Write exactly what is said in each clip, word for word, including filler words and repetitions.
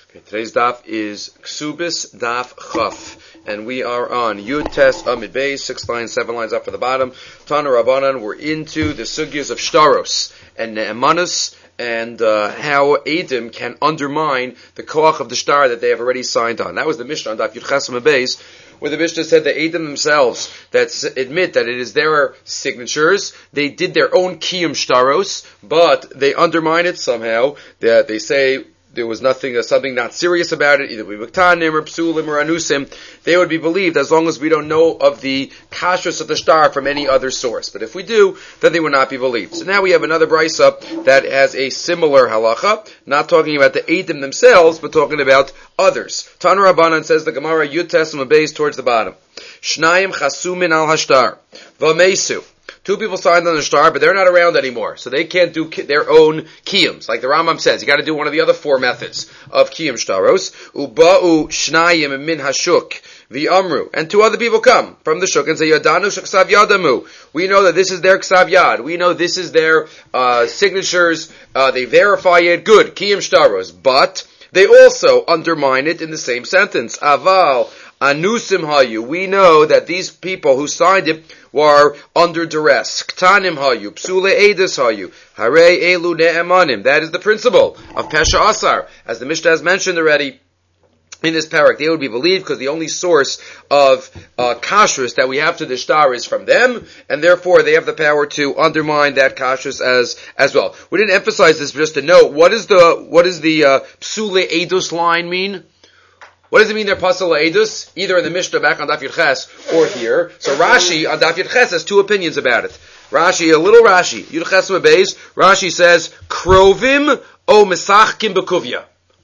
Okay, today's daf is Ksubis Daf Chaf, and we are on Yud Tes Amid Beis, six lines, seven lines up for the bottom. Tana Rabbanan, we're into the sugyas of Shtaros and Ne'emanus, and uh, how Eidim can undermine the koach of the shtar that they have already signed on. That was the Mishnah on Daf Yud Ches Amid Beis, where the Mishnah said the Eidim themselves that s- admit that it is their signatures, they did their own kiyum shtaros, but they undermine it somehow, that they say there was nothing, uh, something not serious about it, either we Muktanim or Psulim or Anusim, they would be believed as long as we don't know of the kashrus of the shtar from any other source. But if we do, then they would not be believed. So now we have another brisa that has a similar halacha, not talking about the Eidim themselves, but talking about others. Tana Rabbanan, says the Gemara, Yud Tes Amid Beis towards the bottom. Shnayim chasumin al hashtar, v'meisu. Two people signed on the shtar, but they're not around anymore, so they can't do ki- their own kiyums. Like the Rambam says, you got to do one of the other four methods of kiyum shtaros. Uba'u shnayim min hashuk v'amru, and two other people come from the shuk and say, Yadanu sheksav yadamu. We know that this is their ksav yad. We know this is their uh, signatures. Uh, they verify it. Good kiyum shtaros, but they also undermine it in the same sentence. Aval anusim hayu. We know that these people who signed it were under duress. Ktanim hayu, psule edus hayu, hare elu ne'emanim. That is the principle of Pesha Asar, as the Mishnah has mentioned already in this parak. They would be believed because the only source of uh, kashrus that we have to the shtar is from them, and therefore they have the power to undermine that kashrus as as well. We didn't emphasize this, but just to note, what is the what is the uh, psule edus line mean? What does it mean they're pasal edus? Either in the Mishnah back on Daf Yud Ches or here. So Rashi on Daf Yud Ches has two opinions about it. Rashi, a little Rashi, Yud Ches Beis, Rashi says, Krovim o Mesachkim Bekuvya.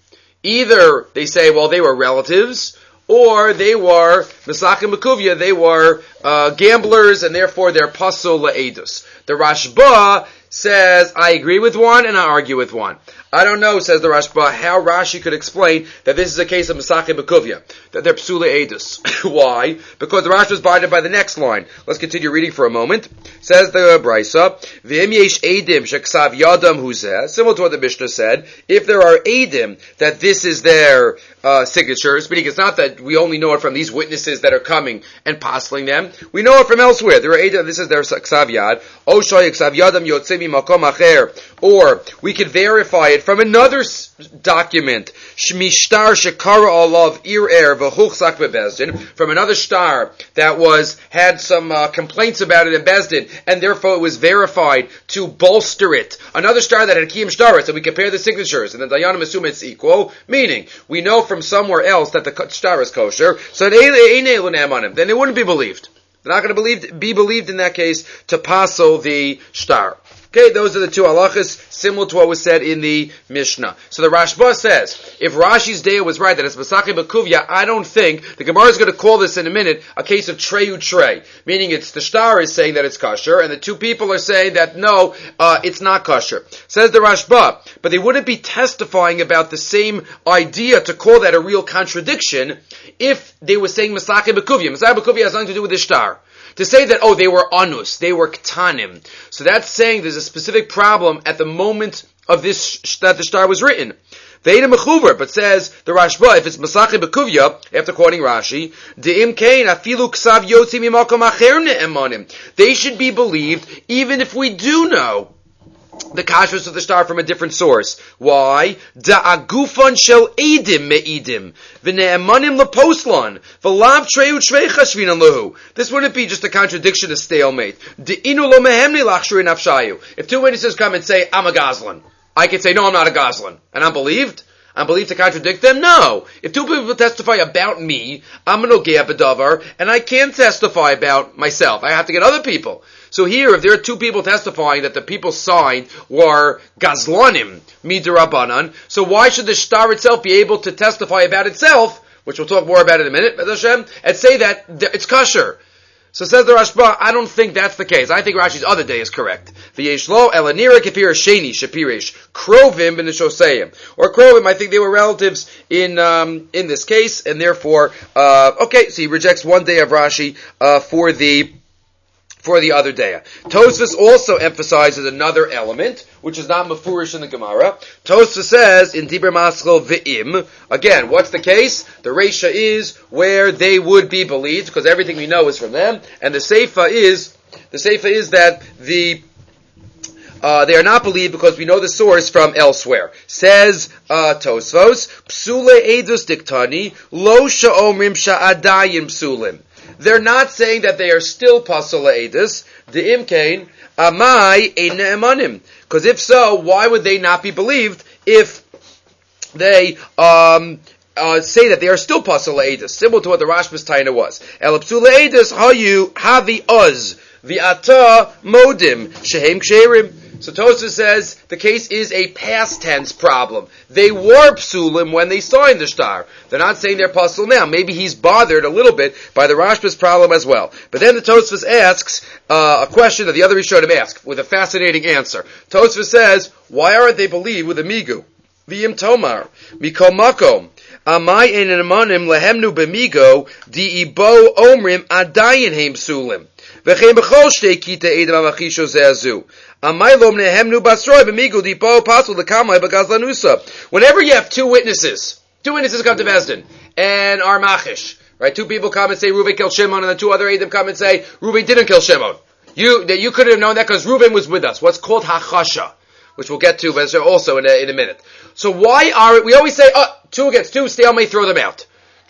Either they say, well, they were relatives, or they were Mesachkim Bekuvya, they were uh, gamblers, and therefore they're pasal edus. The Rashba says, I agree with one and I argue with one. I don't know, says the Rashba, how Rashi could explain that this is a case of Mesachim Bekuvya, that they're Psule Edus. Why? Because the Rashi is binded by the next line. Let's continue reading for a moment. Says the Brisa, V'im yesh Eidim sheksav yadam huzeh, similar to what the Mishnah said, if there are Eidim that this is their uh, signatures, meaning it's not that we only know it from these witnesses that are coming and postling them, we know it from elsewhere. There are Eidim, this is their ksav yad, O shoy ksav yadam yotzei mi makom acher, or we could verify it from another s- document, Shmishtar Shekara Olav Ir Er V'Huchzak Bebezdin, from another star that was had some uh, complaints about it in Bezdin, and therefore it was verified to bolster it. Another star that had Kiyum Shtaris, and we compare the signatures, and the Dayanim assume it's equal, meaning we know from somewhere else that the star is kosher, so then it wouldn't be believed. They're not going to believe, be believed in that case to passel the star. Okay, those are the two halachas, similar to what was said in the Mishnah. So the Rashba says, if Rashi's daya was right, that it's Mesachim Bekuvya, I don't think, the Gemara is going to call this in a minute, a case of treyu trey, meaning it's the star is saying that it's kosher, and the two people are saying that no, uh, it's not kosher. Says the Rashba, but they wouldn't be testifying about the same idea to call that a real contradiction if they were saying Mesachim Bekuvya. Mesachim Bekuvya has nothing to do with the star. To say that, oh, they were anus, they were ktanim. So that's saying there's a specific problem at the moment of this, that the shtar was written. Ve'eda mechuver, but says the Rashba, if it's Mesachim Bekuvya, after quoting Rashi, de'im kein afilu ksav yotzi mimakom acher ne'emanim. They should be believed, even if we do know the kashrus of the star from a different source. Why? Da'agufan shel eidim me'idim v'ne'emanim leposlan v'lav treyu trei chashvinan lehu. This wouldn't be just a contradiction, a stalemate. De'inu lo mehemni lachshuri nafshayu. If two witnesses come and say, I'm a Goslin, I can say, no, I'm not a Goslin, and I'm believed? I'm believed to contradict them? No. If two people testify about me, I'm an ogea b'davar, and I can't testify about myself. I have to get other people. So here, if there are two people testifying that the people signed were Gazlanim, midirabanan, so why should the shtar itself be able to testify about itself, which we'll talk more about in a minute, and say that it's kosher? So says the Rashba, I don't think that's the case. I think Rashi's other day is correct. V'yeshlo elanira kefir sheni shapirish krovim b'neshoseyim, or krovim. I think they were relatives in um, in this case, and therefore, uh, okay. So he rejects one day of Rashi uh, for the for the other day. Tosfos also emphasizes another element, which is not mafurish in the Gemara. Tosfos says in Dibur Maschil Ve'im, again, what's the case? The Reisha is where they would be believed, because everything we know is from them, and the Seifa is, the Seifa is that the Uh, they are not believed because we know the source from elsewhere. Says uh, Tosfos, Psule edus diktani, lo sha'omrim sha'adayim psulim. They're not saying that they are still pasula edus, the imkain, amai ein ne'emanim. Because if so, why would they not be believed if they um, uh, say that they are still pasula edus, similar to what the Rashbas Taina was. El psule edus hayu havi oz, v'ata modim, shehem ksherim. So Tosfos says the case is a past tense problem. They were psulim when they signed the shtar. They're not saying they're pasul now. Maybe he's bothered a little bit by the Rashbas problem as well. But then the Tosfos asks uh, a question that the other Rishonim ask with a fascinating answer. Tosfos says, why aren't they believed with a migu? V'im tomar mikol makom amai ein emanim lehemnu b'migo di'ibo omrim adayin heim psulim v'chein b'chol shtei kita edam amachisho ze'azu. Whenever you have two witnesses, two witnesses come to Bezdin, and are machish, right? Two people come and say Reuven killed Shimon, and the two other Edom come and say Reuven didn't kill Shimon. You, you could have known that because Reuven was with us. What's called hachasha, which we'll get to also in a, in a minute. So why are, we always say, oh, two against two, stalemate, throw them out.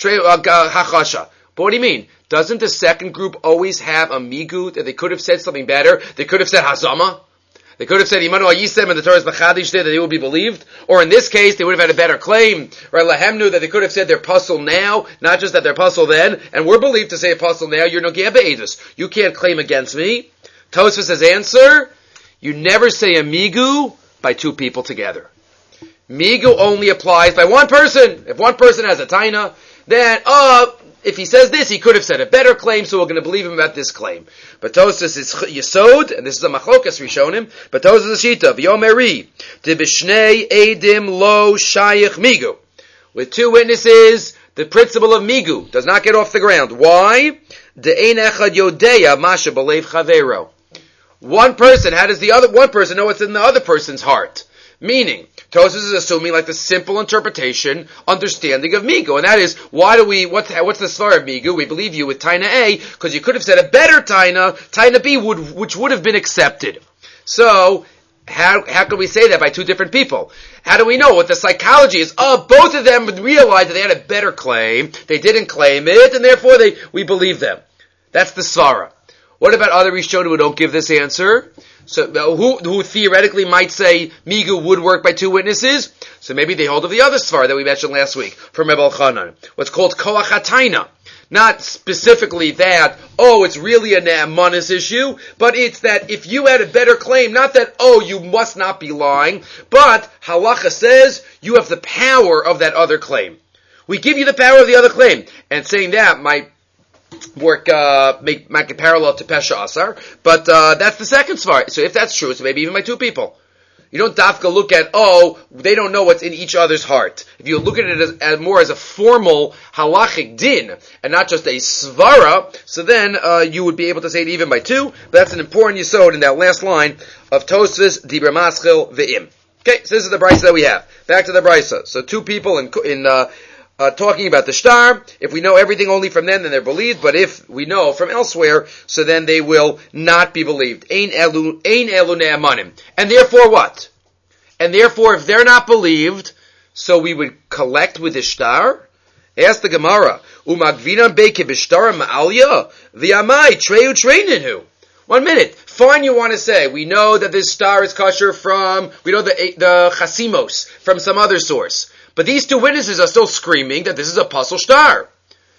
Hachasha. But what do you mean? Doesn't the second group always have a migu that they could have said something better? They could have said hazama. They could have said Imanu Ayisem and the Torah's Machadish there that they would be believed. Or in this case, they would have had a better claim. Right? Lahemnu, that they could have said they're puzzle now, not just that they're puzzle then. And we're believed to say a puzzle now. You're no Ge'eba'edus. You can't claim against me. Tosfos says answer, you never say a migu by two people together. Migu only applies by one person. If one person has a taina, then, uh, if he says this, he could have said a better claim, so we're going to believe him about this claim. But Tosfos is Yesod, and this is a Machlokas Rishonim, but Tosfos is a Shita, V'yomeri, Dibishnei Eidim Lo Shayich Migu. With two witnesses, the principle of Migu does not get off the ground. Why? De'ein echad yodeya masha b'leiv chavero. One person, how does the other, one person know what's in the other person's heart? Meaning, Tosfos is assuming like the simple interpretation, understanding of Migu, and that is, why do we, what's, what's the svar of Migu? We believe you with Taina A, because you could have said a better Taina, Taina B, would, which would have been accepted. So, how, how can we say that by two different people? How do we know what the psychology is? Oh, both of them realized that they had a better claim, they didn't claim it, and therefore they, we believe them. That's the svara. What about other Rishonim who don't give this answer? So, uh, who, who theoretically might say Migu would work by two witnesses? So maybe they hold of the other svar that we mentioned last week from Rebbe Elchanan. What's called Koach HaTaina. Not specifically that, oh, it's really a Na'amanis issue, but it's that if you had a better claim, not that, oh, you must not be lying, but Halacha says you have the power of that other claim. We give you the power of the other claim. And saying that might work, uh, make, make it parallel to Pesha Asar, but, uh, that's the second svar. So if that's true, so maybe even by two people. You don't dafka look at, oh, they don't know what's in each other's heart. If you look at it as, as more as a formal halachic din, and not just a svara, so then, uh, you would be able to say it even by two, but that's an important yesod in that last line of Tosfos, Dibur Maschil, Ve'im. Okay, so this is the brisa that we have. Back to the brisa. So two people in, in, uh, Uh, talking about the shtar. If we know everything only from them, then they're believed. But if we know from elsewhere, so then they will not be believed. Ein elu, ein elu ne'amanim. And therefore what? And therefore, if they're not believed, so we would collect with the shtar? Ask the Gemara. Umagvinam beke b'shtar ma'alya v'yamai treu treininu. One minute. Fine, you want to say, we know that this star is kosher from, we know the, the chasimos, from some other source. But these two witnesses are still screaming that this is a puzzle shtar.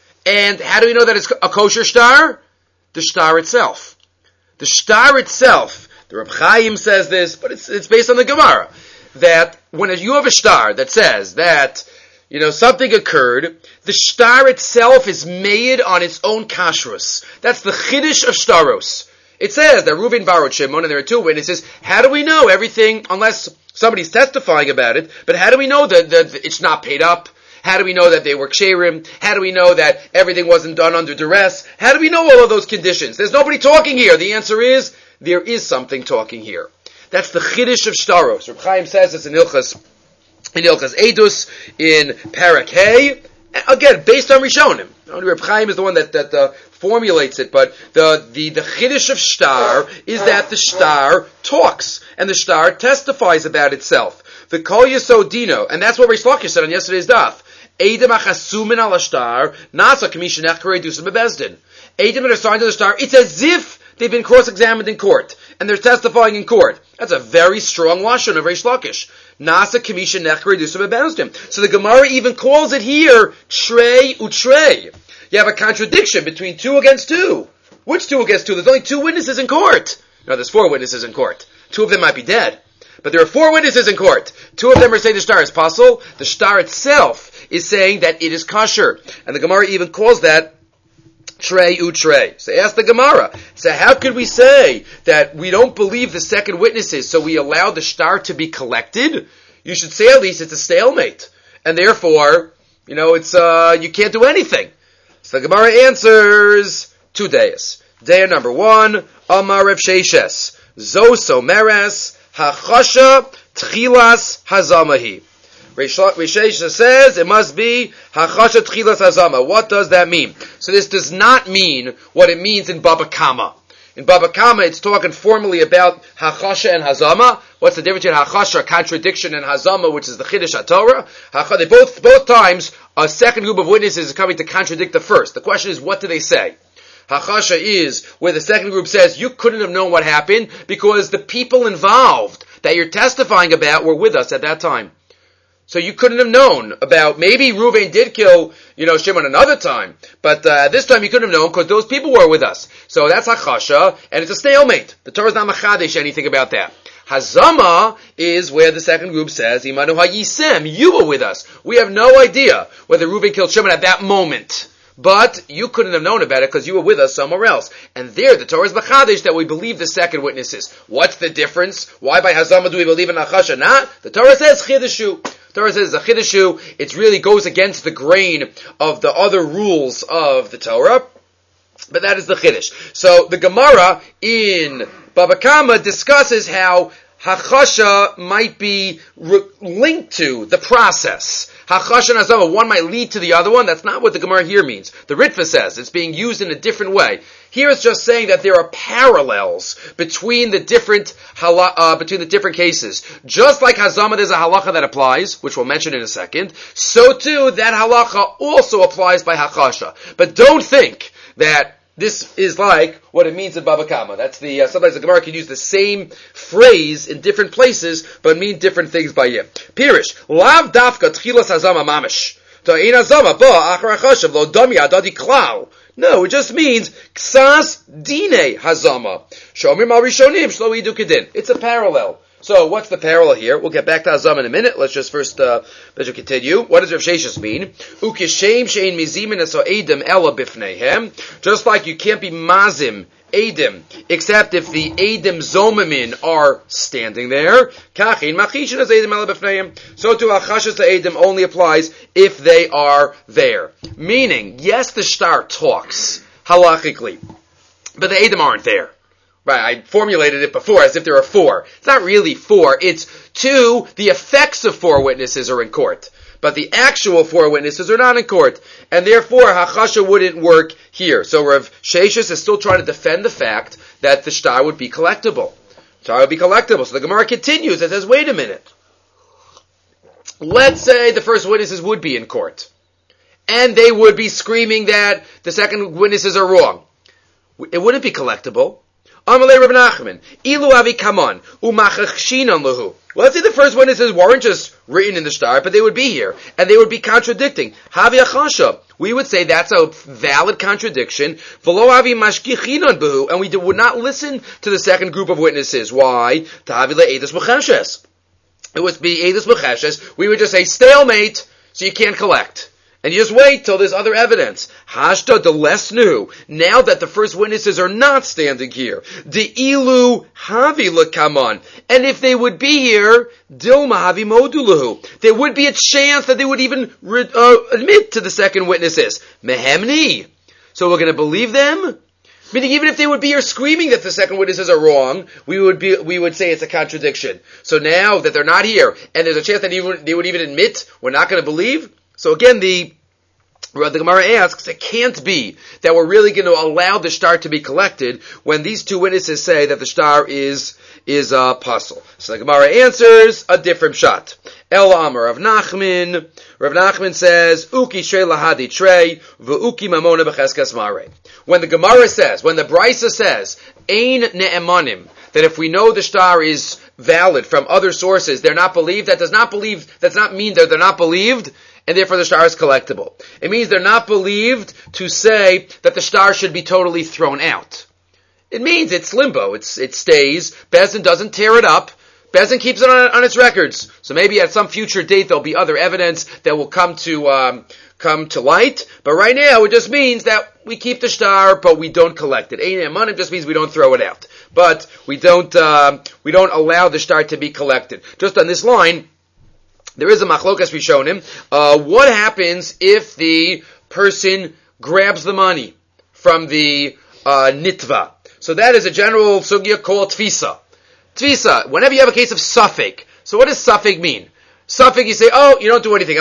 And how do we know that it's a kosher shtar? The shtar itself. The shtar itself, the Reb Chaim says this, but it's, it's based on the Gemara, that when you have a shtar that says that, you know, something occurred, the shtar itself is made on its own kashrus. That's the chiddush of shtaros. It says that Reuven borrowed Shimon, and there are two witnesses. How do we know everything, unless somebody's testifying about it, but how do we know that, that it's not paid up? How do we know that they were ksherim? How do we know that everything wasn't done under duress? How do we know all of those conditions? There's nobody talking here. The answer is, there is something talking here. That's the chiddush of shtaros. Reb Chaim says it's in Ilchas, in Ilchas Edus, in Parak Hay. Again, based on Rishonim. Only Reb Chaim is the one that, that uh, formulates it, but the, the, the chiddush of shtar is that the shtar talks, and the shtar testifies about itself. The kol yesod dino, and that's what Reish Lakish said on yesterday's daf. Eidem achasumin al shtar, nasa kamishin echkarei dusim bebezdin. Eidem that are signed to the shtar, it's as if they've been cross-examined in court, and they're testifying in court. That's a very strong lashon of Reish Lakish. Nasa kamishin echkarei dusim bebezdin. So the Gemara even calls it here trey utrey. You have a contradiction between two against two. Which two against two? There's only two witnesses in court. No, there's four witnesses in court. Two of them might be dead. But there are four witnesses in court. Two of them are saying the shtar is pasul. The shtar itself is saying that it is kosher. And the Gemara even calls that trey utrey. So ask the Gemara. So how could we say that we don't believe the second witnesses, so we allow the shtar to be collected? You should say at least it's a stalemate. And therefore, you know, it's, uh, you can't do anything. So the Gemara answers two days. Day number one, Amar Rav Sheshes, Zoso Meres, Hachasha Tchilas Hazamahi. Rav Sheshes says it must be Hachasha Tchilas Hazama. What does that mean? So this does not mean what it means in Baba Kama. In Baba Kama, it's talking formally about Hachasha and Hazama. What's the difference between Hachasha, contradiction, and Hazama, which is the Chiddush HaTorah? They both, both times, a second group of witnesses is coming to contradict the first. The question is, what do they say? Hachasha is where the second group says, you couldn't have known what happened because the people involved that you're testifying about were with us at that time. So you couldn't have known about, maybe Reuven did kill, you know, Shimon another time, but uh, this time you couldn't have known because those people were with us. So that's Hachasha, and it's a stalemate. The Torah is not machadesh anything about that. Hazama is where the second group says, Imanu ha'yisem, you were with us. We have no idea whether Reuven killed Shimon at that moment. But you couldn't have known about it because you were with us somewhere else. And there, the Torah is machadesh that we believe the second witnesses. What's the difference? Why by Hazama do we believe in Hachasha? Not. The Torah says chidushu. The Torah says a chidushu. It really goes against the grain of the other rules of the Torah. But that is the chiddush. So the Gemara in Baba Kama discusses how Hachasha might be re- linked to the process. Hachasha and Hazama, one might lead to the other one. That's not what the Gemara here means. The Ritva says it's being used in a different way. Here it's just saying that there are parallels between the different hala- uh, between the different cases. Just like Hazama, there's a halacha that applies, which we'll mention in a second. So too, that halacha also applies by Hachasha. But don't think that this is like what it means in Baba Kama. That's the, uh, sometimes the Gemara can use the same phrase in different places, but mean different things by it. Pirish, lav dafka tchilas hazama mamish. Ta'in hazama ba achar achashav lo dami adadi klal. No, it just means ksas dine hazama. Shomim al rishonim shlo idu kedin. It's a parallel. So, what's the parallel here? We'll get back to Hazam in a minute. Let's just first, uh, let's just continue. What does Rav Sheshes mean? Ukishem shein mizimin eso edim ela bifneihem. Just like you can't be mazim, edim, except if the edim zomamin are standing there. Kachin machishin as edim ela bifneihem. So to achashas the edim only applies if they are there. Meaning, yes, the shtar talks, halachically, but the edim aren't there. Right, I formulated it before as if there are four. It's not really four. It's two, the effects of four witnesses are in court. But the actual four witnesses are not in court. And therefore, Hachasha wouldn't work here. So Rav Sheshes is still trying to defend the fact that the shtar would be collectible. Shtar would be collectible. So the Gemara continues. It says, wait a minute. Let's say the first witnesses would be in court. And they would be screaming that the second witnesses are wrong. It wouldn't be collectible. Amalei Reb Nachman, ilu avi kaman umachachshinan lahu. Well, let's say the first witnesses weren't just written in the shtar, but they would be here and they would be contradicting. Havi achasha. We would say that's a valid contradiction. V'lo avi mashkichinan behu, and we would not listen to the second group of witnesses. Why? Tavi le'edus b'cheshes. It would be edus b'cheshes. We would just say stalemate, so you can't collect. And you just wait till there's other evidence. Hashta de lesnu. Now that the first witnesses are not standing here. De ilu havi lekaman. And if they would be here, dilma havi moduluhu. There would be a chance that they would even uh, admit to the second witnesses. Mehemni. So we're going to believe them? Meaning even if they would be here screaming that the second witnesses are wrong, we would be, we would say it's a contradiction. So now that they're not here, and there's a chance that even, they would even admit, we're not going to believe. So again, the, the Gemara asks, it can't be that we're really going to allow the shtar to be collected when these two witnesses say that the shtar is, is a puzzle. So the Gemara answers a different shot. El Amar Rav Nachman. Rav Nachman says, Uki shrei lahadi trei, v'uki mamona b'cheskas mare. When the Gemara says, when the Brisa says, Ein ne'emanim, that if we know the shtar is valid from other sources, they're not believed, that does not believe, that does not mean that they're not believed, and therefore the shtar is collectible. It means they're not believed to say that the shtar should be totally thrown out. It means it's limbo, it's, it stays, Bezdin doesn't tear it up, Bezdin keeps it on, on its records. So maybe at some future date there'll be other evidence that will come to um, come to light. But right now it just means that we keep the shtar, but we don't collect it. Ein emanim just means we don't throw it out, but we don't uh, we don't allow the shtar to be collected. Just on this line, there is a machlokas we shown him. Uh, what happens if the person grabs the money from the uh, nitva? So that is a general sugya called tfisa. Tvisa, whenever you have a case of suffix, so what does suffix mean? Suffix, you say, oh, you don't do anything.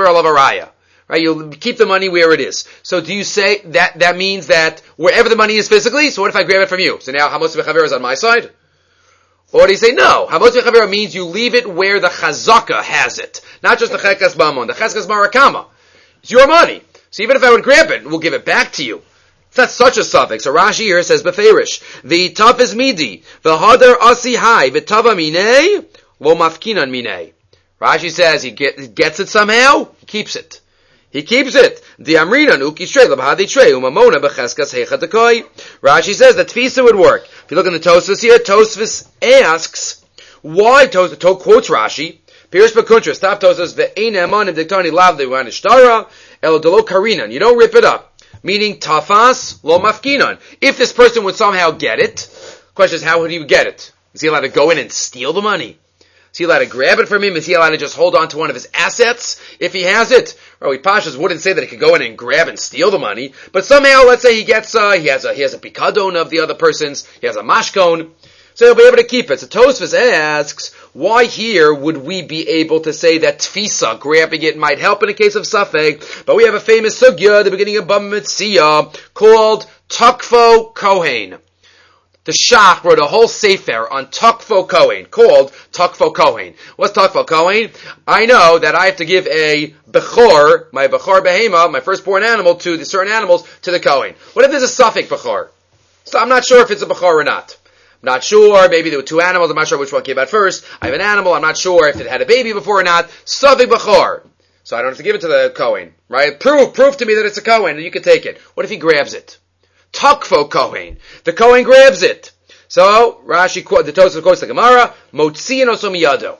Right? You'll keep the money where it is. So do you say that that means that wherever the money is physically, so what if I grab it from you? So now Hamos Mechaver is on my side? Or do you say, no, Hamos Mechaver means you leave it where the chazaka has it. Not just the chekas bamon, the chekas marakama. It's your money. So even if I would grab it, we'll give it back to you. It's not such a suffix. So Rashi here says, Beferish, the taf is midi, the hadar asi hai, the tava mine, lo mafkinan mine. Rashi says he, get, he gets it somehow, he keeps it. He keeps it. The amrinan uki shrei labhadi trei umamona becheskas hechatakoi. Rashi says that tfisa would work. If you look in the Tosfos here, Tosfos asks, why, Tosfos to, quotes Rashi, Pirish Bakuntra, stop Tosfos, ve'ein emanim diktani lav le'wan ishtara, el delo karinan. You don't rip it up. Meaning, tafas lo mafkinan. If this person would somehow get it, question is, how would he get it? Is he allowed to go in and steal the money? Is he allowed to grab it from him? Is he allowed to just hold on to one of his assets if he has it? Or Pashas wouldn't say that he could go in and grab and steal the money, but somehow, let's say he gets, uh, he has a, he has a pikadon of the other person's, he has a mashkon, so he'll be able to keep it. So Tosfos asks, why here would we be able to say that tfisa, grabbing it, might help in a case of safek? But we have a famous sugya at the beginning of Bava Metzia called Takfo Kohen. The Shach wrote a whole sefer on Takfo Kohen called Takfo Kohen. What's Takfo Kohen? I know that I have to give a bechor, my bechor behema, my firstborn animal, to the certain animals to the Kohen. What if there's a suffix bechor? So I'm not sure if it's a bechor or not. Not sure, maybe there were two animals, I'm not sure which one came out first. I have an animal, I'm not sure if it had a baby before or not. Savik Bachor. So I don't have to give it to the Kohen, right? Prove, prove to me that it's a Kohen and you can take it. What if he grabs it? Takfo Kohen. The Kohen grabs it. So, Rashi, the Tosfos quotes the Gemara, Motziin oso miyado.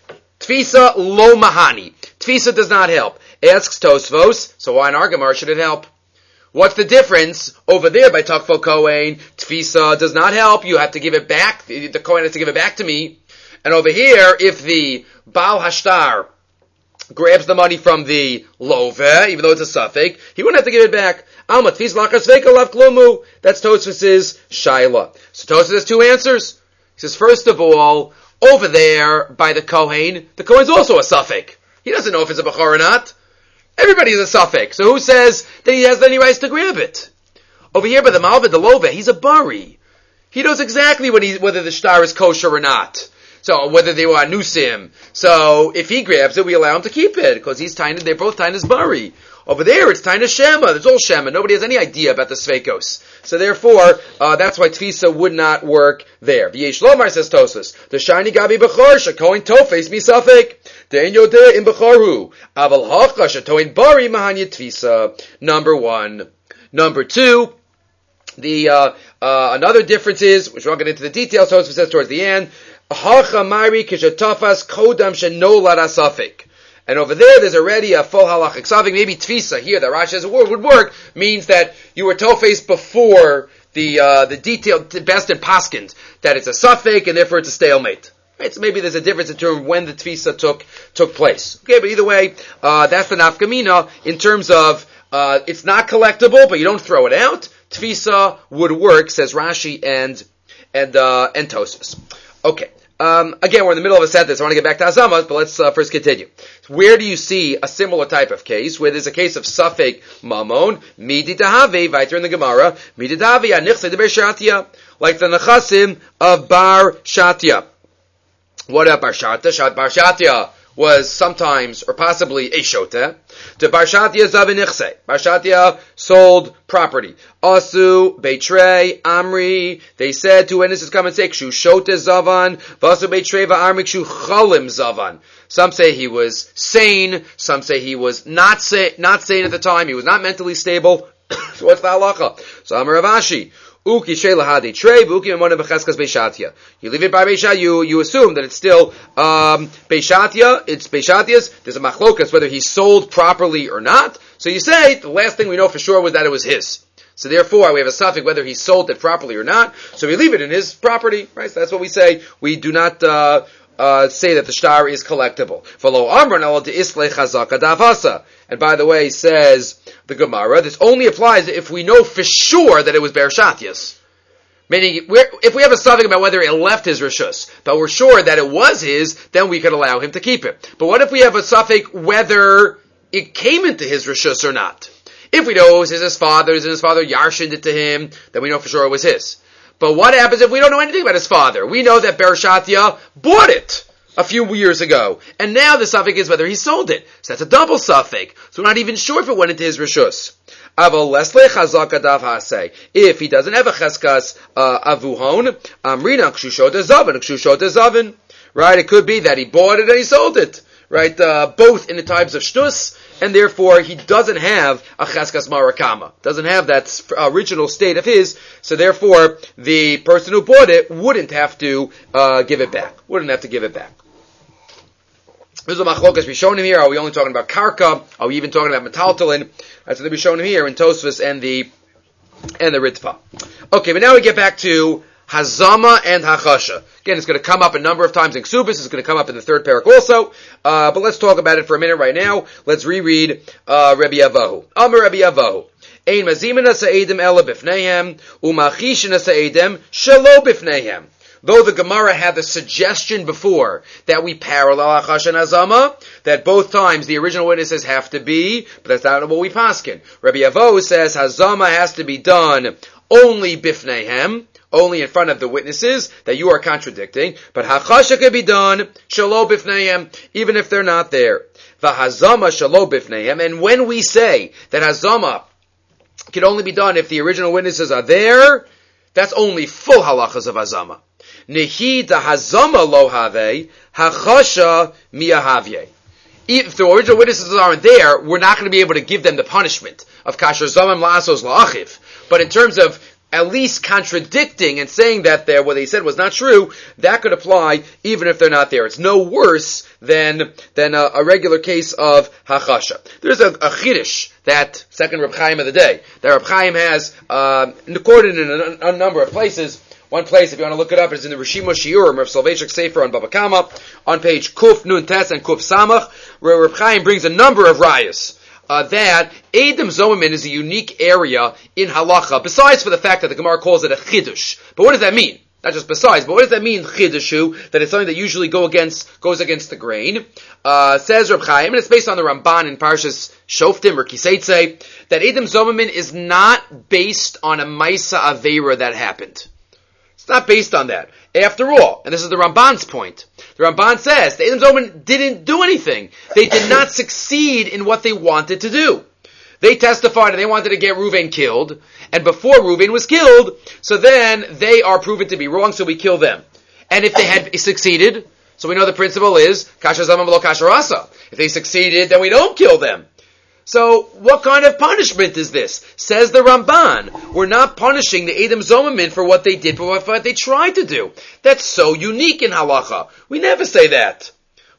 Tfisa lo mahani. Tfisa does not help. Asks Tosfos, so why in our Gemara should it help? What's the difference over there by Takfo Kohen? Tfisa does not help. You have to give it back. The Kohen has to give it back to me. And over here, if the Baal Hashtar grabs the money from the Love, even though it's a suffix, he wouldn't have to give it back. Alma Tfis Lachas Veka Lav Klumu. That's Tosfos' Shaila. So Tosfos has two answers. He says, first of all, over there by the Kohen, the Kohen's also a suffix. He doesn't know if it's a Bechor or not. Everybody is a suffix. So who says that he has any rights to grab it? Over here by the Malva, the Love, he's a bari. He knows exactly when he, whether the shtar is kosher or not. So whether they were anusim. So if he grabs it, we allow him to keep it because he's tiny. They're both tiny as bari. Over there, it's tiny shema. It's all shema. Nobody has any idea about the sveikos. So therefore, uh, that's why tfisa would not work there. V'yesh lomar, says Tosfos, the shiny gabi bechor shekoin tofes misafik. De'en yodeh im bechorhu. Aval hacha shetoin bari mahanya tfisa. Number one. Number two, the uh, uh, another difference is, which we won't get into the details, Tosfos says towards the end, hacha mari kishatafas kodam sheno lara safik. And over there, there's already a full halachic savik. Maybe tfisa here that Rashi says a word would work means that you were tofes before the uh, the detailed the best in paskins that it's a suffix and therefore it's a stalemate. Right? So maybe there's a difference in terms of when the tfisa took took place. Okay, but either way, uh, that's the nafkamina in terms of uh, it's not collectible, but you don't throw it out. Tfisa would work, says Rashi and and uh, and Tosfos. Okay. Um, again, we're in the middle of a sentence. I want to get back to Hazamas, but let's uh, first continue. Where do you see a similar type of case, where there's a case of Safek Mamon, Midi Dahave, Viter in the Gemara, Midi Dahave, Anichse de Bar Shatia, like the Nechasim of Bar Shatia. What about Bar Shatia? Shat Bar Shatia was sometimes, or possibly, a shota. To Bar Shatia Zavinichse. Bar Shatia sold property. Asu, Beitrei, Amri, they said to witnesses come and say, Kshu shota Zavan, Vasu Beitrei va'amri Kshu chalim Zavan. Some say he was sane, some say he was not sa- not sane at the time, he was not mentally stable. So what's the halacha? So Amar Rav Ashi, Uki Shelahadi Trey, Uki Memona Becheskas Beishatia. You leave it by Beishatia, you, you assume that it's still, um, Beishatia, it's Beishatia's, there's a machlokas whether he sold properly or not. So you say, the last thing we know for sure was that it was his. So therefore, we have a suffix whether he sold it properly or not. So we leave it in his property, right? So that's what we say. We do not, uh, uh, say that the shtar is collectible. And by the way, says the Gemara, this only applies if we know for sure that it was Bar Shatia's. Meaning, we're, if we have a suffix about whether it left his rishus, but we're sure that it was his, then we could allow him to keep it. But what if we have a suffix whether it came into his rishus or not? If we know it was his father's and his father yarshined it to him, then we know for sure it was his. But what happens if we don't know anything about his father? We know that Bar Shatia bought it a few years ago, and now the suffix is whether he sold it. So that's a double suffix. So we're not even sure if it went into his rishus. If he doesn't have a cheskas uh, avuhon, amrina kshusho dezavin, kshusho dezavin. Right? It could be that he bought it and he sold it. Right? Uh, both in the types of shtus, and therefore he doesn't have a cheskas marakama. Doesn't have that original state of his, so therefore the person who bought it wouldn't have to uh, give it back. Wouldn't have to give it back. This is a machlokas Rishonim here. Are we only talking about karka? Are we even talking about metaltalin? That's what the Rishonim here in Tosfos and the and the Ritva. Okay, but now we get back to Hazama and Hachasha. Again, it's going to come up a number of times in Ksubis. It's going to come up in the third parak also. Uh, but let's talk about it for a minute right now. Let's reread uh, Rabbi Avahu. Amar Rabbi Avahu. Ein mazimena sa'edim ela bifneihem, umachishena sa'edim shelo bifneihem. Though the Gemara had the suggestion before that we parallel Hachasha and Hazama, that both times the original witnesses have to be, but that's not what we paskin. Rabbi Avahu says Hazama has to be done only bifneihem, only in front of the witnesses that you are contradicting, but Hachasha can be done shelo bifneihem, even if they're not there. V'hazama shelo bifneihem, and when we say that Hazama can only be done if the original witnesses are there, that's only full halachas of Hazama. Nehi da Hazama lo have, Hachasha miyahavye. If the original witnesses aren't there, we're not going to be able to give them the punishment of kasher zamam la'asos la'achiv. But in terms of at least contradicting and saying that there, what they said was not true, that could apply even if they're not there. It's no worse than than a, a regular case of hachasha. There's a, a chiddush, that second Reb Chaim of the day, that Reb Chaim has uh, recorded in a, a number of places. One place, if you want to look it up, is in the Rishimo Shiurim, Rav Soloveitchik Sefer on Baba Kama, on page Kuf Nun Tes and Kuf Samach, where Reb Chaim brings a number of rayas. Uh, that Edom Zomamin is a unique area in halacha, besides for the fact that the Gemara calls it a chidush. But what does that mean? Not just besides, but what does that mean, chidushu, that it's something that usually go against, goes against the grain? Uh, says Reb Chaim, and it's based on the Ramban in Parshas Shoftim or Kiseitze, that Edom Zomamin is not based on a Maisa Aveira that happened. It's not based on that. After all, and this is the Ramban's point, the Ramban says the Edom Zomamin didn't do anything. They did not succeed in what they wanted to do. They testified and they wanted to get Reuven killed, and before Reuven was killed, so then they are proven to be wrong, so we kill them. And if they had succeeded, so we know the principle is, kasher zamam lo kasher asa. If they succeeded, then we don't kill them. So, what kind of punishment is this? Says the Ramban, we're not punishing the Edom Zomamin for what they did, for what they tried to do. That's so unique in halacha. We never say that.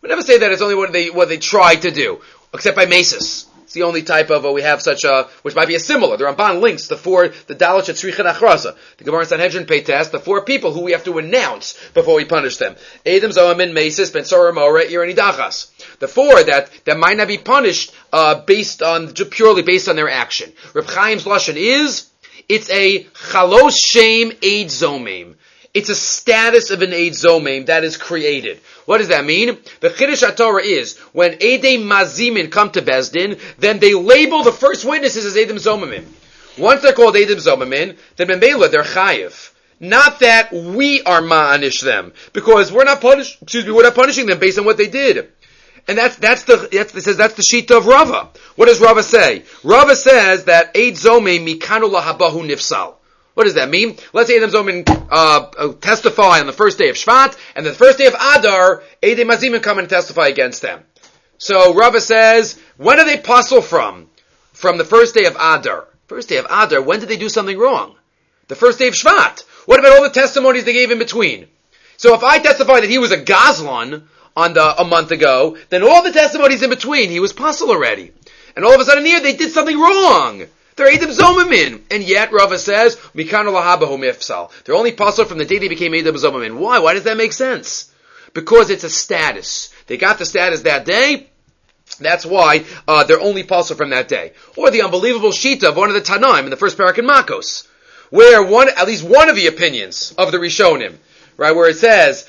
We never say that it's only what they what they try to do, except by mesis. It's the only type of uh, we have such a, which might be a similar. The Ramban links the four, the Dalash at Tzrichin Achraza, the Gemara in Sanhedrin pay test, the four people who we have to announce before we punish them. Edom, Zoamin, Mesis, Ben Sorah, Moreh, Ir, and Idachas. The four that, that might not be punished, uh, based on, purely based on their action. Reb Chaim's Lashon is, it's a Chalos Shem Eid Zomim. It's a status of an Eid Zomim that is created. What does that mean? The Chiddush HaTorah is, when Eidei Mazimin come to Bezdin, then they label the first witnesses as Eidim Zomimim. Once they're called Eidim Zomimim, then Memela, they're Chayiv. Not that we are ma'anish them, because we're not punish, excuse me, we're not punishing them based on what they did. And that's, that's the, that's, it says that's the sheet of Rava. What does Rava say? Rava says that Eid Zomim mikanu lahabahu nifsal. What does that mean? Let's say Eidim Zomim uh, testify on the first day of Shvat, and the first day of Adar, Eidei Mazimim come and testify against them. So Rava says, when are they puzzle from? From the first day of Adar. First day of Adar, when did they do something wrong? The first day of Shvat. What about all the testimonies they gave in between? So if I testify that he was a Gazlan on the, a month ago, then all the testimonies in between, he was puzzle already. And all of a sudden here, they did something wrong. They're Eidim Zomimim. And yet, Rava says, Mikanu lahabahu mifsal. They're only puzzle from the day they became Eidim Zomimim. Why? Why does that make sense? Because it's a status. They got the status that day. That's why uh, they're only puzzle from that day. Or the unbelievable shita of one of the Tanaim in the first parak in Makos, where one, at least one of the opinions of the Rishonim, right, where it says,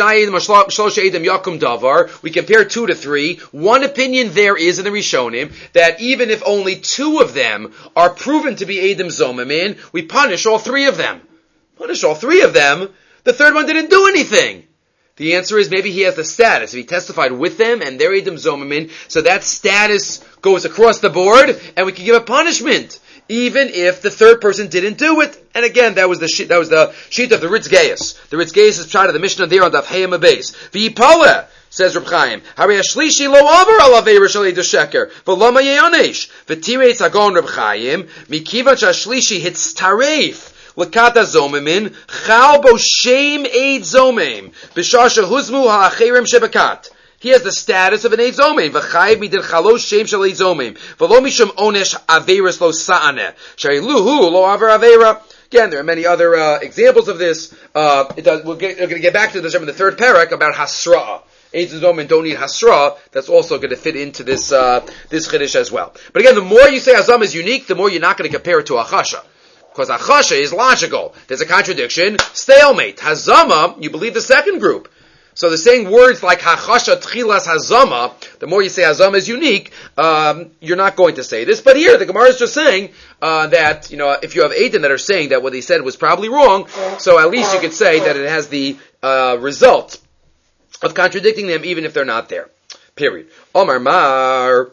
we compare two to three. One opinion there is in the Rishonim that even if only two of them are proven to be Eidim Zomimim, we punish all three of them. Punish all three of them? The third one didn't do anything. The answer is maybe he has the status. If he testified with them and they're Eidim Zomimim, so that status goes across the board and we can give a punishment, even if the third person didn't do it. And again, that was the sheet, that was the sheet of the Ritz Gaius. The Ritz Gaius is shot of the Mishnah there on Daf Hayim Abeis. V'yipaleh, says Reb Chaim, Hari Ashlishi lo aver al aveira shel Eid Sheker, v'lama yeyanesh, v'tireitz hagon Reb Chaim, mikivan sh'ashlishi hitztareif, l'kata zomimin, chal bo shem Eid Zomim, b'shar shehuzmu ha'acherim shebekat. He has the status of an Eid Zomim. V'chayiv midin chalosh shem shel Eid Zomim. V'lo mishum onesh averis lo sa'aneh. Shariluhu lo aver avera. Again, there are many other uh, examples of this. Uh, it does, we're, get, we're going to get back to this in the third parak about hasra. Eid Zomim don't need hasra. That's also going to fit into this uh, this chiddush as well. But again, the more you say Hazama is unique, the more you're not going to compare it to Achasha. Because Achasha is logical. There's a contradiction. Stalemate. Hazama, you believe the second group. So the saying words like Hachasha Tchilas Hazama, the more you say Hazama is unique, um, you're not going to say this. But here, the Gemara is just saying uh, that, you know, if you have Eidim that are saying that what they said was probably wrong, so at least you could say that it has the uh, result of contradicting them, even if they're not there. Period. Omar Mar.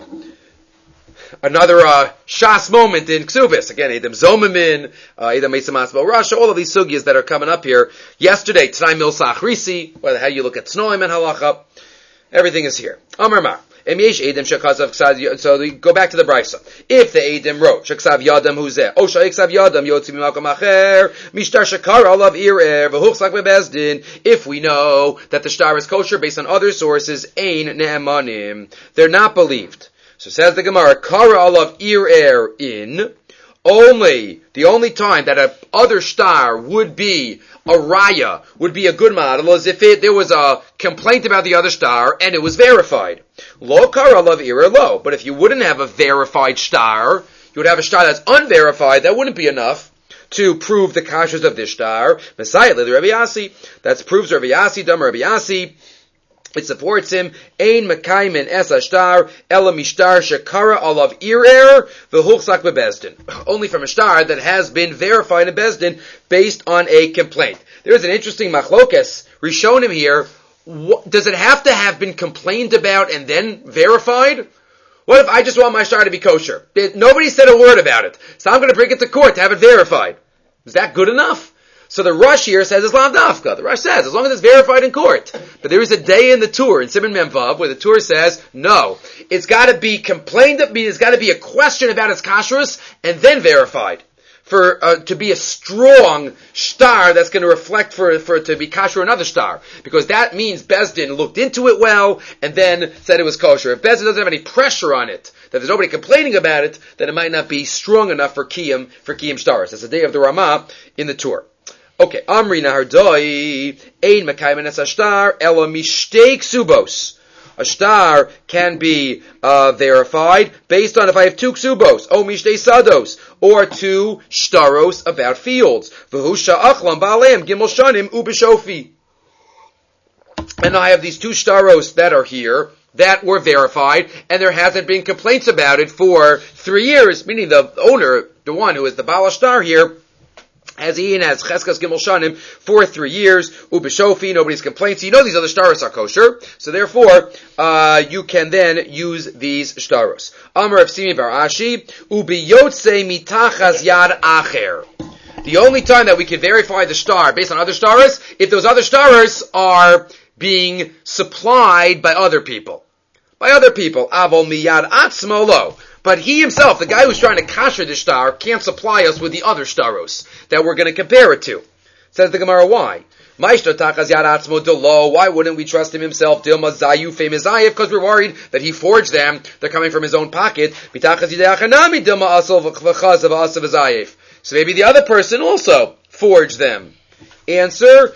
Another uh, Shas moment in Ksubis. Again, Eidim Zomimin, uh, Eidim Mesamas Bo Rasha, all of these sugyas that are coming up here. Yesterday, T'nai Milsa Achrisi, whether how you look at Snoim and Halacha, everything is here. Amar Mar. Em yesh Eidim Shekhazav Ksav, so we go back to the Brisa. If the Eidim wrote, Sheksav Yadam Huzeh, O Sheksav Yadam Yotzi Mimakom Acher, Mishtar Shekar Olav Irer, V'huchsak Bebezdin, if we know that the shtar is kosher based on other sources, Ein Ne'emanim, they're not believed. So says the Gemara, Kara alav ir er in, only, the only time that a other star would be a raya, would be a good model, is if it, there was a complaint about the other star, and it was verified. Lo kara alav ir er lo. But if you wouldn't have a verified star, you would have a star that's unverified, that wouldn't be enough to prove the kashrus of this star. Messiah, the Rabbi Yasi, that proves Rabbi Yasi, Dam Rabbi Yasi, it supports him. Ein mekaymin es ashtar ela mishtar shekara alav irer v'huchsak bebezdin. Only from a star that has been verified in Bezdin based on a complaint. There is an interesting machlokes rishonim here. What, does it have to have been complained about and then verified? What if I just want my star to be kosher? Nobody said a word about it, so I'm going to bring it to court to have it verified. Is that good enough? So the Rush here says it's Lav Dafka. The Rush says, as long as it's verified in court. But there is a day in the Tur, in Siman Memvav, where the Tur says, no, it's got to be complained of, it's got to be a question about its kashrus, and then verified. for uh, to be a strong star that's going to reflect for for it to be kosher another star, because that means Bezdin looked into it well and then said it was kosher. If Bezdin doesn't have any pressure on it, that there's nobody complaining about it, then it might not be strong enough for kiyum for kiyum stars. That's the day of the Ramah in the Torah. Okay, Amri Nahardoi ein mekaymen es ashtar ela mishtei ksubos. A star can be uh, verified based on if I have two ksubos, o mishtei sados, or two shtaros about fields. V'hu sha'achlam ba'aleim gimel shanim ubishofi. And I have these two shtaros that are here that were verified, and there hasn't been complaints about it for three years. Meaning the owner, the one who is the Baal Shtar here, as Ian has Cheskas Gimel Shanim for three years, Ubishofi, nobody's complained. So you know these other shtaros are kosher. So therefore, uh, you can then use these shtaros. Amar of Simi Bar Ashi, Ubiyotse mitachas yad acher. The only time that we can verify the star based on other stars, if those other stars are being supplied by other people. By other people. Avol miyad atzmo lo. But he himself, the guy who's trying to kasher the star, can't supply us with the other staros that we're going to compare it to. Says the Gemara, why? Why wouldn't we trust him himself? Because we're worried that he forged them. They're coming from his own pocket. So maybe the other person also forged them. Answer,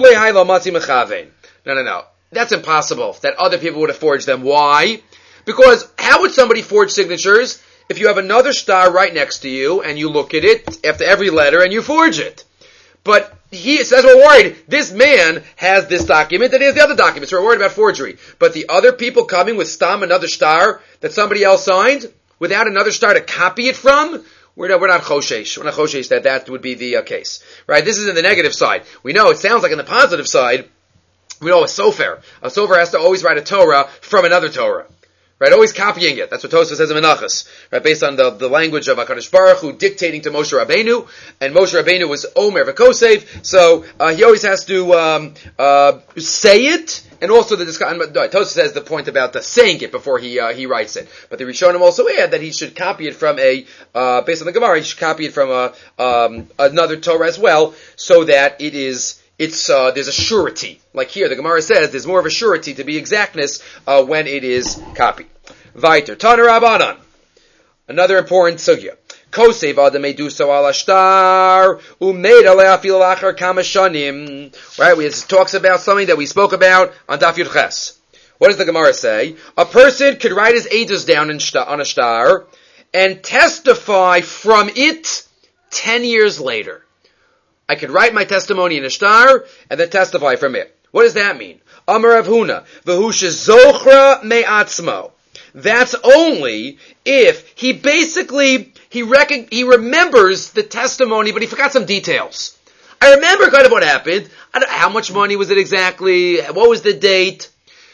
no, no, no. That's impossible, that other people would have forged them. Why? Because how would somebody forge signatures if you have another star right next to you and you look at it after every letter and you forge it? But he says we're worried. This man has this document and he has the other document, so we're worried about forgery. But the other people coming with stam, another star that somebody else signed, without another star to copy it from, we're not, we're not choshesh. We're not choshesh that that would be the uh, case. Right? This is in the negative side. We know it sounds like in the positive side, we know a sofer. A sofer has to always write a Torah from another Torah. Right, always copying it. That's what Tosfos says in Menachos. Right, based on the, the language of HaKadosh Baruch Hu dictating to Moshe Rabbeinu, and Moshe Rabbeinu was Omer v'Kosev, so uh, he always has to um, uh, say it, and also the discussion. Tosfos says the point about the saying it before he uh, he writes it. But the Rishonim also add that he should copy it from a uh, based on the Gemara, he should copy it from a um, another Torah as well, so that it is. It's uh, there's a surety, like here the Gemara says, there's more of a surety to be exactness uh, when it is copied. Vayter Tana Rabbanan, another important sugya. Kosev adam eduso al ashtar umeid alei afil achar kama shanim. Right, we, it talks about something that we spoke about on Daf Yud Ches. What does the Gemara say? A person could write his edus down in shtar, on a star and testify from it ten years later. I could write my testimony in a star and then testify from it. What does that mean? Amar Rav Huna, v'hu shezochra me'atzmo. That's only if he basically, he reckon, he remembers the testimony, but he forgot some details. I remember kind of what happened. I don't, how much money was it exactly? What was the date?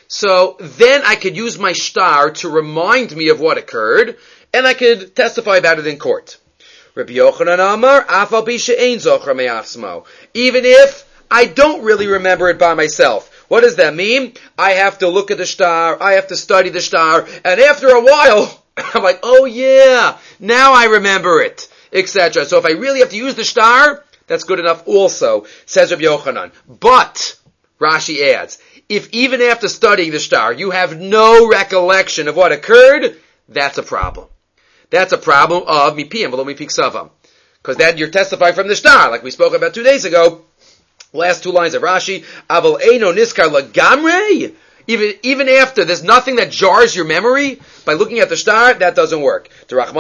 So then I could use my star to remind me of what occurred, and I could testify about it in court. Rabbi Yochanan Amar, afal pi she'ein zochra me'atzmo. Even if I don't really remember it by myself. What does that mean? I have to look at the star, I have to study the star, and after a while, I'm like, oh yeah, now I remember it, et cetera. So if I really have to use the star, that's good enough also, says Rabbi Yochanan. But, Rashi adds, if even after studying the star, you have no recollection of what occurred, that's a problem. That's a problem of mipiyam v'lo mipiksavam. Because then you're testifying from the star, like we spoke about two days ago. Last two lines of Rashi, Aval Eino Niskar Lagamre. Even even after there's nothing that jars your memory by looking at the star, that doesn't work. That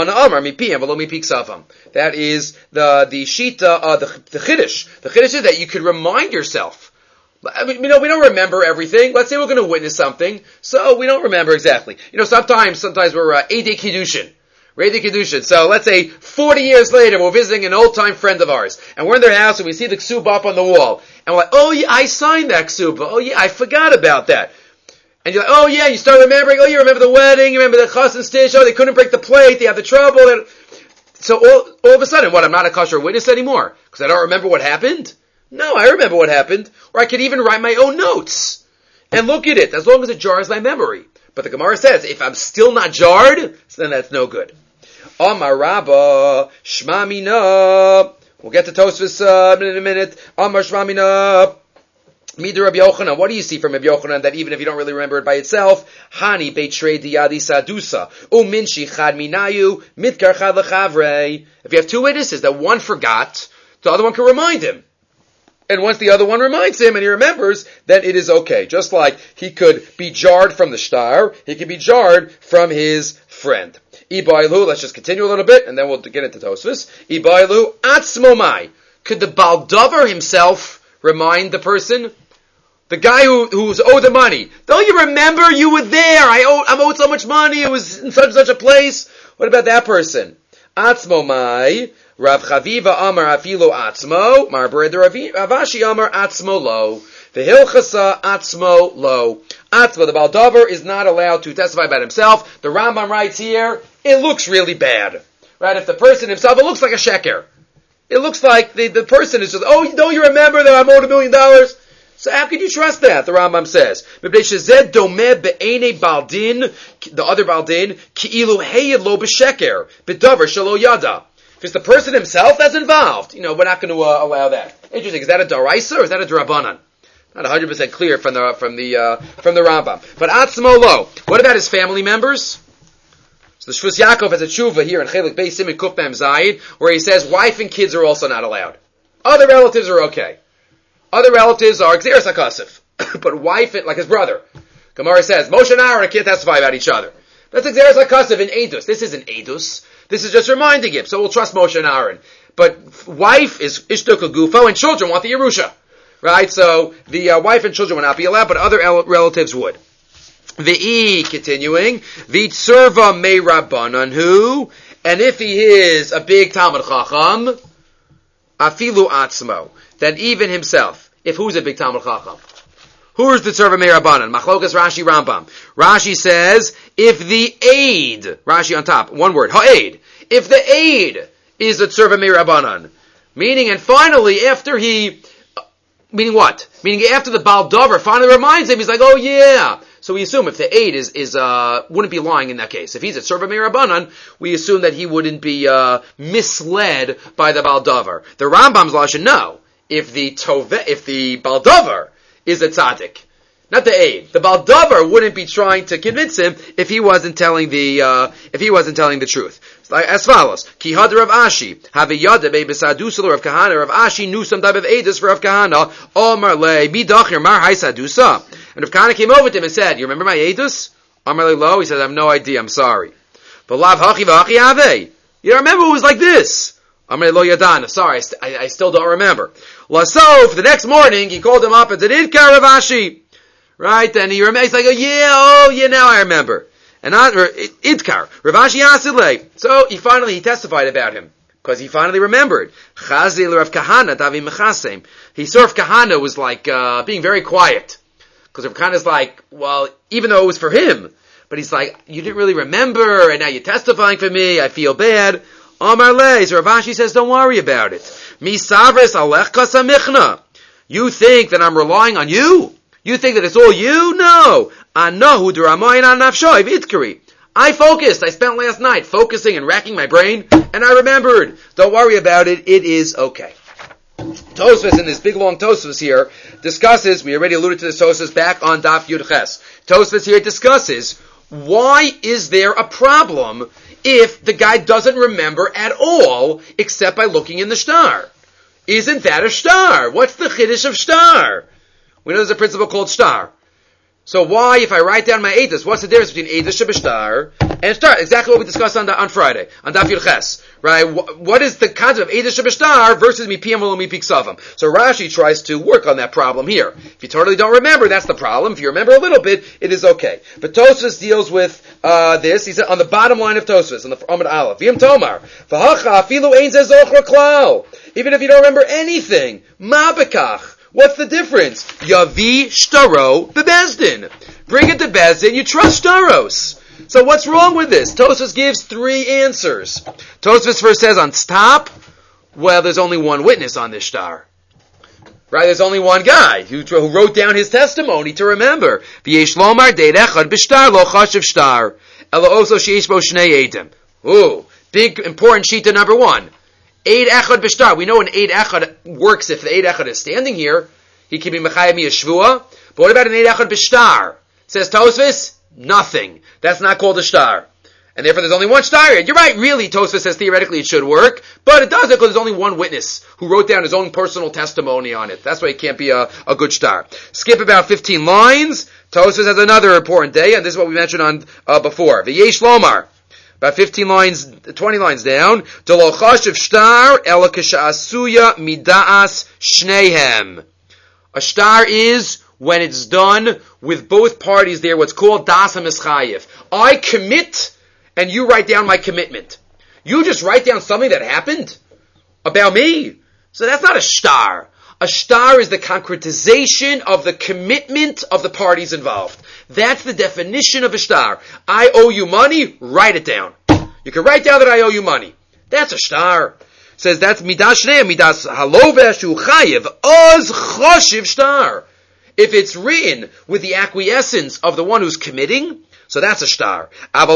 is the the shita, uh, the the chiddush. The chiddush is that you could remind yourself. I mean, you know, we don't remember everything. Let's say we're going to witness something, so we don't remember exactly. You know, sometimes sometimes we're uh, Eidei Kiddushin. Redi Kedushin. So let's say forty years later, we're visiting an old-time friend of ours, and we're in their house, and we see the ksuba up on the wall, and we're like, oh yeah, I signed that ksuba. Oh yeah, I forgot about that. And you're like, oh yeah, you start remembering, oh you remember the wedding, you remember the chas and stitch, oh they couldn't break the plate, they had the trouble. And so all, all of a sudden, what, I'm not a kosher witness anymore? Because I don't remember what happened? No, I remember what happened. Or I could even write my own notes and look at it, as long as it jars my memory. But the Gemara says, if I'm still not jarred, then that's no good. Amar Rabba Shma Mina. We'll get to Tosfos uh, in a minute. Amar Shma Mina. Mida Rabbi Yochanan. What do you see from Rabbi Yochanan that even if you don't really remember it by itself, Hani Beitrei Diyadi Sadusa Uminshi Chad Minayu Mitkar Chad Lechavre. If you have two witnesses that one forgot, the other one can remind him. And once the other one reminds him and he remembers, then it is okay. Just like he could be jarred from the shtar, he could be jarred from his friend. Ibailu, let's just continue a little bit and then we'll get into Tosfos. Ibailu Atzmomai. Could the Baldover himself remind the person? The guy who who's owed the money. Don't you remember you were there? I owe, I'm owed so much money. It was in such and such a place. What about that person? Atzmomai. Rav Chaviva Amar Afilu Atzmo, Mar Bereder Avashi Amar Atzmo Lo, the Hilchasa Atzmo Lo. Atzmo, the Baldover, is not allowed to testify about himself. The Rambam writes here, it looks really bad. Right? If the person himself, it looks like a sheker. It looks like the, the person is just, oh, don't you remember that I'm owed a million dollars? So how could you trust that? The Rambam says. The other Baldin, Ki'ilu Heyed Lo B'Sheker, B'Dover Shelo Yada. If it's the person himself that's involved, you know, we're not going to uh, allow that. Interesting. Is that a daraisa or is that a drabanan? Not one hundred percent clear from the from the uh, from the Rambam. But atzmo lo. What about his family members? So the Shvus Yaakov has a tshuva here in Chelik Beis Siman Kuf Mem Zayin, where he says wife and kids are also not allowed. Other relatives are okay. Other relatives are Xeris HaKasif, but wife and like his brother. Gemara says Moshe and Aaron can't testify about each other. That's Xeris HaKasif in Edus. This isn't Edus. This is just reminding him, so we'll trust Moshe and Aaron. But wife is Ishto Kagufo, and children want the Yerusha. Right? So the uh, wife and children will not be allowed, but other el- relatives would. V'i, continuing, V'tzerva me Rabbanan, who? And if he is a big Talmud Chacham, Afilu Atzmo, then even himself, if who's a big Talmud Chacham? Who is the Tzerva me Rabbanan? Machlokas Rashi Rambam. Rashi says, if the aid, Rashi on top, one word, ha'aid, if the aid is the Tzerva me Rabbanan, meaning, and finally, after he, meaning what? Meaning after the Baldover finally reminds him, he's like, oh yeah. So we assume if the aid is, is, uh, wouldn't be lying in that case. If he's a Tzerva me Rabbanan, we assume that he wouldn't be, uh, misled by the Baldover. The Rambam's Lashon, no. If the Tove, if the Baldover is a tzaddik, not the aid. The Baldover wouldn't be trying to convince him if he wasn't telling the uh, if he wasn't telling the truth. Like, as follows: Ki had Rav Ashi have a yada be besadusa Rav Kahana. Rav Ashi knew some type of edus for Rav Kahana. Omar le midachir mar hay sadusa. And Rav Kahana came over to him and said, "You remember my edus?" Omar le lo. He said, "I have no idea. I'm sorry." But lav hachi v'hachi ave. You don't remember? It was like this. Amar lo yadana. Sorry, I, st- I, I still don't remember. Lasof. The next morning, he called him up and said, "Idkar Rav Ashi." Right, and he remembers, he's like, oh yeah, oh yeah, now I remember. And not, Idkar, Rav Ashi Yasilei. So he finally, he testified about him. Because he finally remembered. Chazil Rav Kahana, Davi Mechasem. He saw Rav Kahana was like, uh, being very quiet. Because Rav Kahana's like, well, even though it was for him, but he's like, you didn't really remember, and now you're testifying for me, I feel bad. Amar Le, so Rav Ashi says, don't worry about it. Mi savres alech kasamichna. You think that I'm relying on you? You think that it's all you? No. Anahu d'ramayin an nafshoy v'idkari. I focused. I spent last night focusing and racking my brain, and I remembered. Don't worry about it. It is okay. Tosfos in this big long Tosfos here discusses, we already alluded to this Tosfos back on Daf Yud Ches. Tosfos here discusses, why is there a problem if the guy doesn't remember at all except by looking in the shtar? Isn't that a shtar? What's the chiddush of shtar? We know there's a principle called shtar. So why, if I write down my edus, what's the difference between edus shebeshtar and shtar? Exactly what we discussed on the, on Friday, on Daf Yud Ches. Right? What is the concept of edus shebeshtar versus mi piyam v'lo mi piksavam? So Rashi tries to work on that problem here. If you totally don't remember, that's the problem. If you remember a little bit, it is okay. But Tosfos deals with uh, this. He said on the bottom line of Tosfos, on the Amud Aleph, V'yim Tomar, v'hacha afilu ein zeh zochra klal. Even if you don't remember anything, ma bekach. What's the difference? Yavi shtaro bebezdin. Bring it to Bezdin, you trust shtaros. So what's wrong with this? Tosfos gives three answers. Tosfos first says on stop, well, there's only one witness on this shtar. Right, there's only one guy who, who wrote down his testimony to remember. V'yesh lomar deid echad b'shtar lo chashav shtar. Elo oso sheish bo shnei edim. Ooh, Big, important shita number one. Eid echad b'shtar. We know an eid echad works if the eid echad is standing here. He can be mechayim yeshvua. But what about an eid echad b'shtar? Says Tosfos, nothing. That's not called a shtar. And therefore there's only one shtar. You're right, really, Tosfos says theoretically it should work, but it doesn't because there's only one witness who wrote down his own personal testimony on it. That's why it can't be a, a good shtar. Skip about fifteen lines. Tosfos has another important day, and this is what we mentioned on uh, before. V'yesh lomar. About fifteen lines, twenty lines down. Delo chashiv shtar ela k'sha'asuya mida'as shnehem. A shtar is when it's done with both parties there, what's called das ha-mischayev. I commit, and you write down my commitment. You just write down something that happened about me. So that's not a shtar. A shtar is the concretization of the commitment of the parties involved. That's the definition of a shtar. I owe you money, write it down. You can write down that I owe you money. That's a shtar. Says that's midas shnei, midas halovesh uchayev, oz choshiv shtar. If it's written with the acquiescence of the one who's committing, so that's a shtar.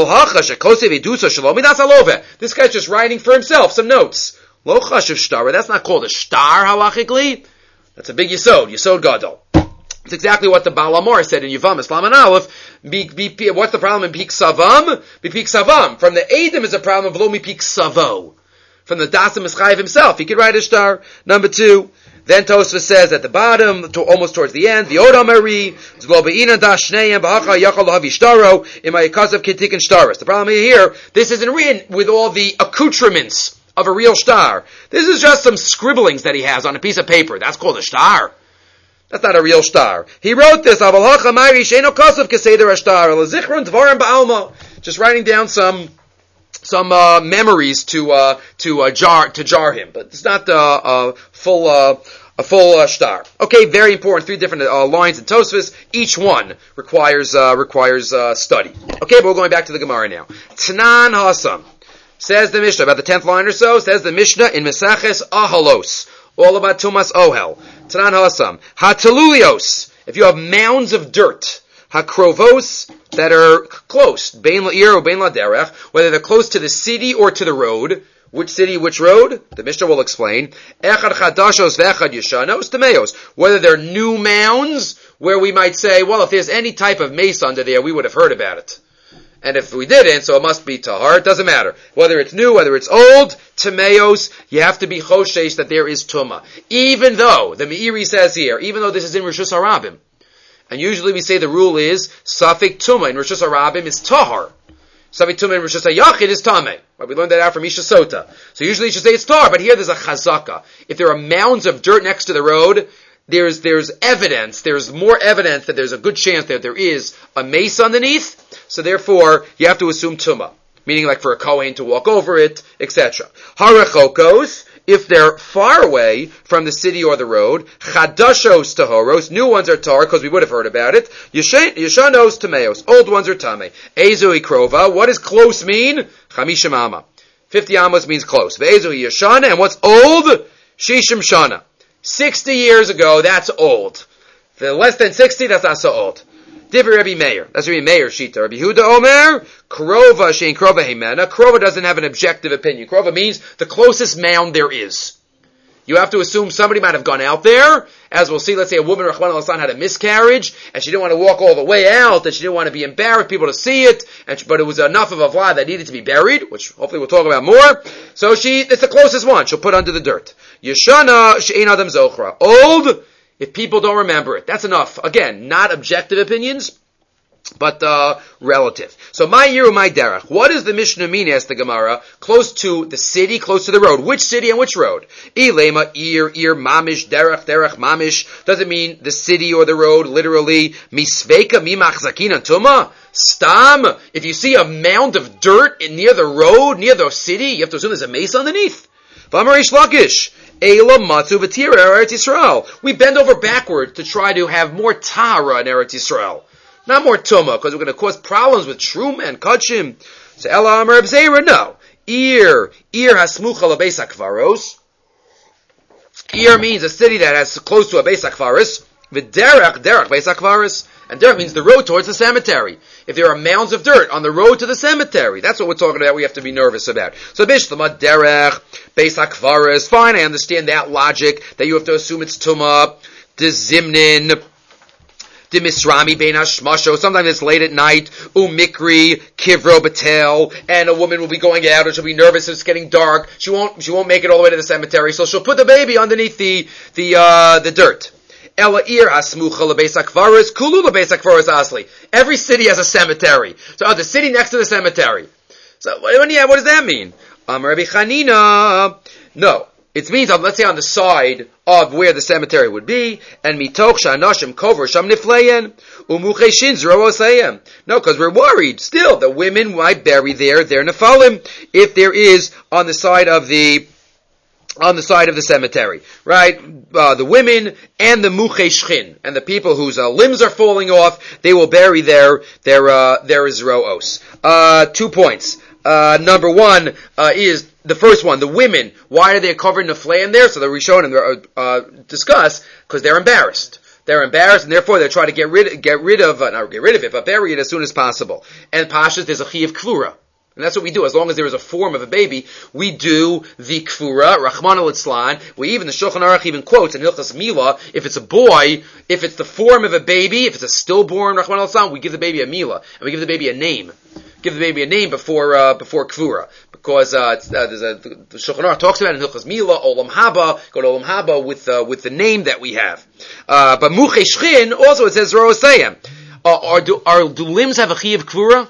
This guy's just writing for himself some notes. Lo chashiv shtar. That's not called a shtar halachically. That's a big yesod, yesod gadol. It's exactly what the Baal Amor said in Yevamos Laman Aleph. What's the problem in Pik Savam? Pik Savam. From the Eidim is a problem of Lo Mi Pik Savo. From the Dasim Mischayev himself, he could write a shtar. Number two. Then Tosfos says at the bottom, to, almost towards the end, the Odamari, Zglobeina Dashneim, Bahacha Yachal Lahavi Shtaro, in my Kazav Ketik and Shtaris. The problem here, this isn't written with all the accoutrements of a real shtar. This is just some scribblings that he has on a piece of paper. That's called a shtar. That's not a real shtar. He wrote this, Avalacha Mayri Sheno Kazav Keseder Ashtar, Lazichron Dvarim Ba'alma. Just writing down some some uh, memories to uh, to uh, jar to jar him, but it's not uh, uh, full uh, a full uh, shtar. Okay, very important. Three different uh, lines in Tosfos. Each one requires uh, requires uh, study. Okay, but we're going back to the Gemara now. Tanan Hasam says the Mishnah about the tenth line or so. Says the Mishnah in Mesaches Ahalos, all about Tumas Ohel. Tanan Hasam Hatalulios. If you have mounds of dirt. Hakrovos that are close, bein la'ir or bein la'derech, whether they're close to the city or to the road. Which city, which road? The Mishnah will explain. Echad chadashos ve'echad yeshanos temeos. Whether they're new mounds, where we might say, well, if there's any type of mace under there, we would have heard about it. And if we didn't, so it must be tahar, it doesn't matter. Whether it's new, whether it's old, temeos, you have to be choshesh that there is tuma. Even though, the Meiri says here, even though this is in Rishus HaRabim, and usually we say the rule is, Safik Tuma in Rishus HaRabim is Tahar. Safik Tuma in Rishus HaYachid is Tameh. Right, we learned that out from Isha Sota. So usually you should say it's Tahar, but here there's a Chazaka. If there are mounds of dirt next to the road, there's, there's evidence, there's more evidence that there's a good chance that there is a mace underneath, so therefore you have to assume Tuma. Meaning like for a Kohen to walk over it, et cetera. Harachokos, if they're far away from the city or the road, chadashos tahoros, new ones are tar, because we would have heard about it, yeshanos tameos, old ones are tame. Ezu ikrova, what does close mean? Chamishim ama. Fifty amos means close. Ve'ezu yeshana, and what's old? Shishim shana. Sixty years ago, that's old. If they're less than sixty, that's not so old. Divrei Rabbi Meir. That's Rabbi Meir Shita. Rabbi Huda Omer, Krova shein Krova heimena. Krova doesn't have an objective opinion. Krova means the closest mound there is. You have to assume somebody might have gone out there. As we'll see, let's say a woman, Rahman al-Hassan, had a miscarriage, and she didn't want to walk all the way out, and she didn't want to be embarrassed, people to see it, and she, but it was enough of a vlad that needed to be buried, which hopefully we'll talk about more. So she, it's the closest one. She'll put under the dirt. Yeshana she'ein adam zochra. Old, if people don't remember it. That's enough. Again, not objective opinions, but uh relative. So my yiru, my derech. What does the Mishnah mean, asks the Gemara? Close to the city, close to the road. Which city and which road? Ilema, ir, ir, mamish, derech, derech, mamish. Does it mean the city or the road, literally? Misveka, mimachzakin, tuma? Stam. If you see a mound of dirt in, near the road, near the city, you have to assume there's a mace underneath. V'amarish lakish. We bend over backward to try to have more tahara in Eretz Yisrael. Not more tumah, because we're going to cause problems with shrum and kachim. So Ela Amar Bzeira, no. Ir, ir hasmucha lebeis hakvaros. Ir means a city that has close to a beis hakvaros. V'derech, derech, beis hakvaros. And derech means the road towards the cemetery. If there are mounds of dirt on the road to the cemetery, that's what we're talking about. We have to be nervous about. So bishlama derech, beis hakvaros. Fine, I understand that logic, that you have to assume it's tumah, dezimnin, Dimisrami bein hashmasho. Sometimes it's late at night. Umikri kivro batel, and a woman will be going out, and she'll be nervous. It's getting dark. She won't. She won't make it all the way to the cemetery. So she'll put the baby underneath the the uh, the dirt. Ela ir hasmucha lebeis hakvaros kulu lebeis hakvaros asli. Every city has a cemetery. So uh, the city next to the cemetery. So what, yeah, what does that mean? Um, Rabbi Chanina. No. It means, let's say, on the side of where the cemetery would be, and mitoch sha'anashim kover sham nifleyen, umucheshin zero osayim. No, because we're worried still that women might bury there, their nefalim, if there is on the side of the, on the side of the cemetery, right? Uh, the women and the mucheshchin, and the people whose uh, limbs are falling off, they will bury their, their, uh, their Izroos. Uh, two points. Uh, number one, uh, is, the first one, the women, why are they covered in a flame there? So the Rishonim uh, discuss, because they're embarrassed. They're embarrassed, and therefore they're trying to get rid, get rid of, uh, not get rid of it, but bury it as soon as possible. And Pashas, there's a chi of kvura. And that's what we do. As long as there is a form of a baby, we do the kfura, Rahman al-Itzlan. We even, the Shulchan Aruch even quotes in Hilchas Mila, if it's a boy, if it's the form of a baby, if it's a stillborn Rahman al-Itzlan, we give the baby a Mila, and we give the baby a name. Give the baby a name before, uh, before kfura. Because, uh, it's, uh there's a, the Shulchan Aruch talks about it in Hilchas Mila, Olam Haba, go to Olam Haba with, uh, with the name that we have. Uh, but Muche Shchin, also it says Ro'osayim. Uh, are, do, are, do limbs have a chi of kfura?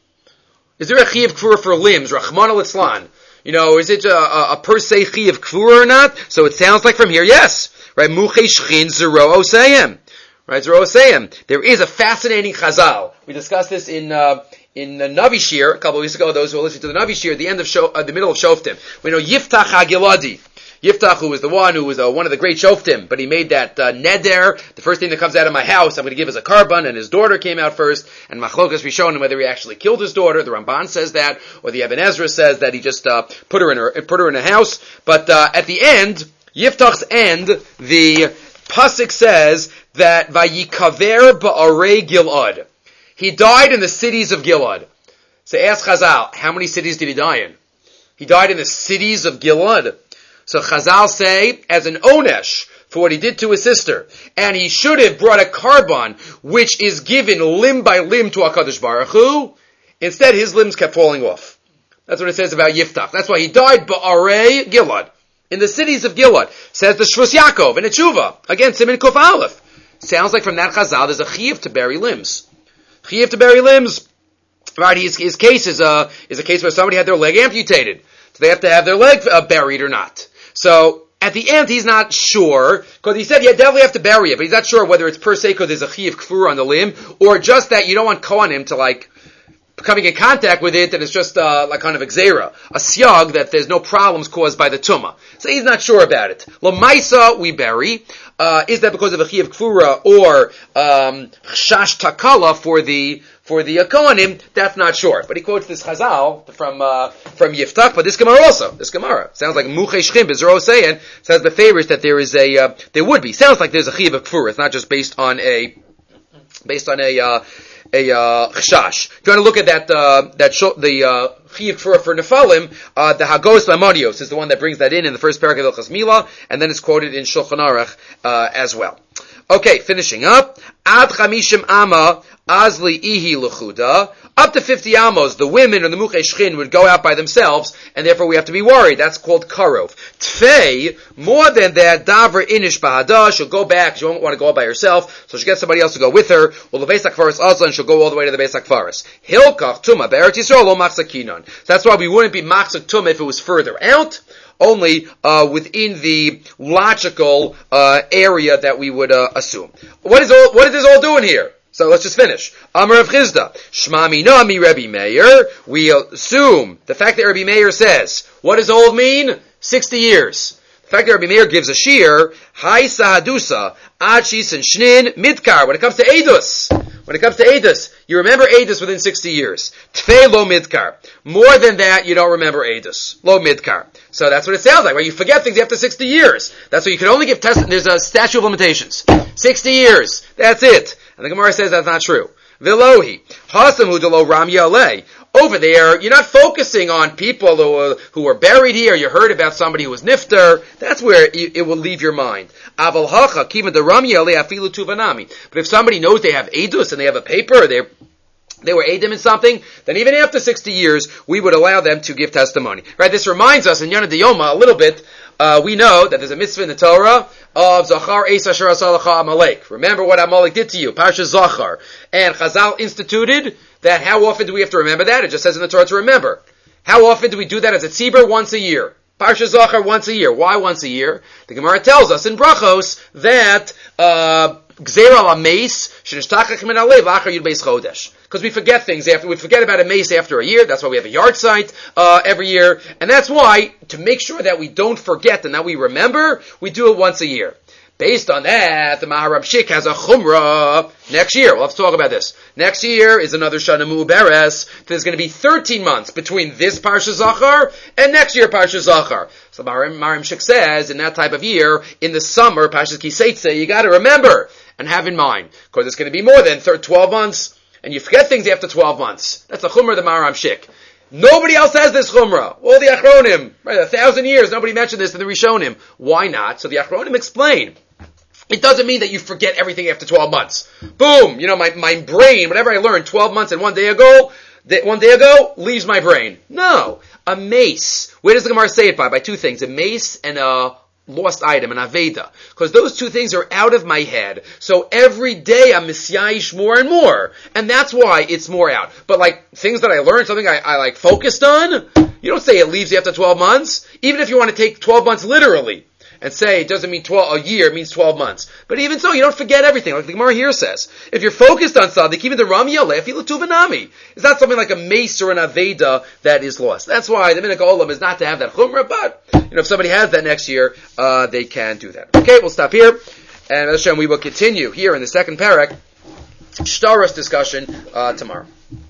Is there a chi of kfura for limbs? Rahman al-Itzlan. You know, is it a, a, a per se chi of kfura or not? So it sounds like from here, yes. Right? Muche Shchin zero osayim. Right? Zero osayim. There is a fascinating chazal. We discussed this in, uh, in uh, Navi Shir, a couple of weeks ago, those who are listening to the Navi Shir, at the end of Sho- uh, the middle of Shoftim. We know Yiftach HaGiladi. Yiftach, who was the one who was uh, one of the great Shoftim, but he made that uh, neder, the first thing that comes out of my house, I'm going to give as a carbon, and his daughter came out first, and Machlokas Rishonim, whether he actually killed his daughter, the Ramban says that, or the Eben Ezra says that he just uh, put her in her, put her in a house, but uh, at the end, Yiftach's end, the Pasuk says that Vayikaver ba'arei Gilad. He died in the cities of Gilad. So ask Chazal, how many cities did he die in? He died in the cities of Gilad. So Chazal say, as an onesh for what he did to his sister, and he should have brought a carbon which is given limb by limb to HaKadosh Baruch Hu. Instead, his limbs kept falling off. That's what it says about Yiftach. That's why he died ba'arei Gilad, in the cities of Gilad. Says the Shvus Yaakov in Tshuva. Again, Siman Kuf Aleph. Sounds like from that Chazal, there's a chiyuv to bury limbs. Chiyuv to bury limbs. Right, his, his case is a, is a case where somebody had their leg amputated. So they have to have their leg uh, buried or not. So, at the end, he's not sure, because he said you definitely have to bury it, but he's not sure whether it's per se because there's a chi of kfur on the limb, or just that you don't want kohanim to like, coming in contact with it, and it's just uh, like kind of exera, a siag that there's no problems caused by the tumah. So he's not sure about it. L'maisa, we bury. Uh, is that because of a chi of kfura, or um, chash takala for the for the uh, kohanim? That's not sure. But he quotes this chazal from uh, from Yiftach, but this Gemara also, this Gemara sounds like Muche Shchim B'Zero Seyan says the favorites that there is a uh, there would be sounds like there's a chi of kfura. It's not just based on a based on a uh, a uh, chash. If you want to look at that uh, that show, the uh, chi of kfura for nefalim, uh, the Hagos Lamodios is the one that brings that in in the first paragraph of Hilchas Mila, and then it's quoted in Shulchan Aruch uh, as well. Okay, finishing up. Ad chamishim ama azli ihi lechuda. Up to fifty amos, the women or the muche shchin would go out by themselves, and therefore we have to be worried. That's called karov. Tfei, more than that, davar inish bahada, she'll go back, she won't want to go out by herself, so she'll get somebody else to go with her. Well, the Beis HaKfaros also, and she'll go all the way to the Beis HaKfaros. Hilkach tuma, be'eretz Yisrael, lo machzakinon. So that's why we wouldn't be machzak tuma if it was further out, only uh, within the logical uh, area that we would uh, assume. What is all? What is this all doing here? So let's just finish. Amar of Chizda, Shma mina mi Rebbe Meir. We assume the fact that Rebbe Meir says, what does old mean? Sixty years. The fact that Rebbe Meir gives a shir, Hai sahadusa, Achis and Shnin, Midkar. When it comes to Edus, When it comes to Eidos, you remember Eidos within sixty years. Tfei lo midkar. More than that, you don't remember Eidos. Lo midkar. So that's what it sounds like, right? You forget things after sixty years. That's why you can only give test. There's a statute of limitations. sixty years. That's it. And the Gemara says that's not true. Vilohi. Hasamu delo ram yaleh. Over there, you're not focusing on people who are, who are buried here. You heard about somebody who was nifter. That's where it, it will leave your mind. Aval hacha kiva de ram yaleh afilu tuvanami. But if somebody knows they have edus and they have a paper, they they were edim in something, then even after sixty years, we would allow them to give testimony. Right? This reminds us in Yana Diyoma a little bit. Uh, we know that there's a mitzvah in the Torah of Zachar Eis Asher Asalacha Amalek. Remember what Amalek did to you, Parsha Zachar. And Chazal instituted that how often do we have to remember that? It just says in the Torah to remember. How often do we do that as a tzibur? Once a year. Parsha Zachar once a year. Why once a year? The Gemara tells us in Brachos that uh Gzeir al Ameis Shenishtakach Min Alev Achar Yud Beis Chodesh. Because we forget things after, we forget about a mace after a year. That's why we have a yard site, uh, every year. And that's why, to make sure that we don't forget and that we remember, we do it once a year. Based on that, the Maharam Shik has a chumrah next year. We'll have to talk about this. Next year is another Shana Mu'beres. There's going to be thirteen months between this Parsha Zachar and next year Parsha Zachar. So Maharam, Maharam Shik says, in that type of year, in the summer, Parsha Kiseitze, you got to remember and have in mind, because it's going to be more than twelve months. And you forget things after twelve months. That's the chumrah of the Maharam Shik. Nobody else has this chumrah. All the Achronim, right, a thousand years, nobody mentioned this to the Rishonim. Why not? So the Achronim explain. It doesn't mean that you forget everything after twelve months. Boom! You know, my, my brain, whatever I learned twelve months and one day ago, one day ago, leaves my brain. No. A mace. Where does the Gemara say it by? By two things. A mace and a lost item, an Aveda. Because those two things are out of my head. So every day I'm misyayish more and more. And that's why it's more out. But like, things that I learned, something I, I like focused on, you don't say it leaves you after twelve months. Even if you want to take twelve months literally. And say it doesn't mean twelve a year, it means twelve months. But even so, you don't forget everything, like the Gemara here says. If you're focused on something, even the Ram Yaleh, Afilu Tuvanami. It's not something like a mace or an Aveda that is lost. That's why the Minhag Olam is not to have that chumrah, but you know, if somebody has that next year, uh, they can do that. Okay, we'll stop here. And Hashem, we will continue here in the second parak, Shtaros discussion, uh, tomorrow.